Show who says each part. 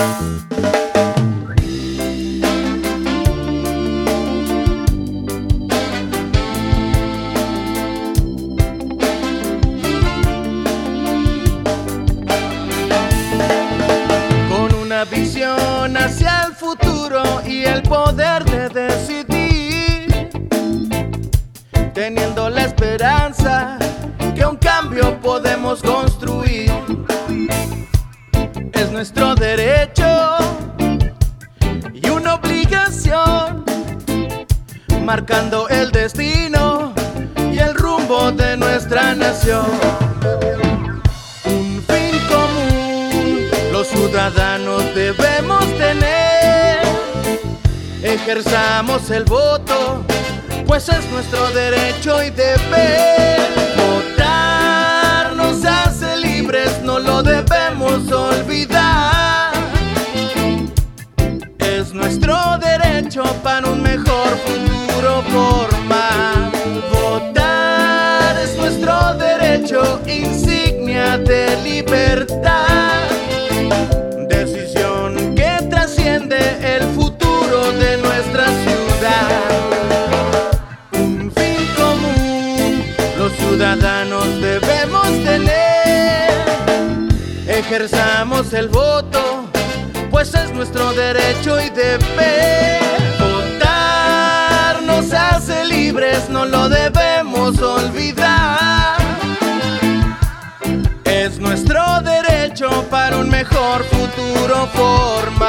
Speaker 1: Visión hacia el futuro y el poder de decidir, teniendo la esperanza que un cambio podemos construir. Es nuestro derecho y una obligación, marcando el destino y el rumbo de nuestra nación. Los ciudadanos debemos tener, ejerzamos el voto, pues es nuestro derecho y deber. Votar nos hace libres, no lo debemos olvidar. Es nuestro derecho para un mejor futuro formar. Votar es nuestro derecho, insignia de libertad. El futuro de nuestra ciudad. Un fin común los ciudadanos debemos tener, ejerzamos el voto, pues es nuestro derecho y deber. Votar nos hace libres, no lo debemos olvidar. Es nuestro derecho para un mejor futuro formar.